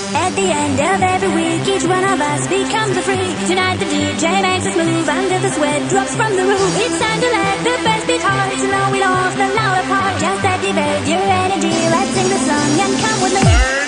At the end of every week, each one of us becomes a freak. Tonight the DJ makes us move until the sweat drops from the roof. It's time to let the bass beat hard, so now we lost the louder part. Just activate your energy, let's sing the song and come with me.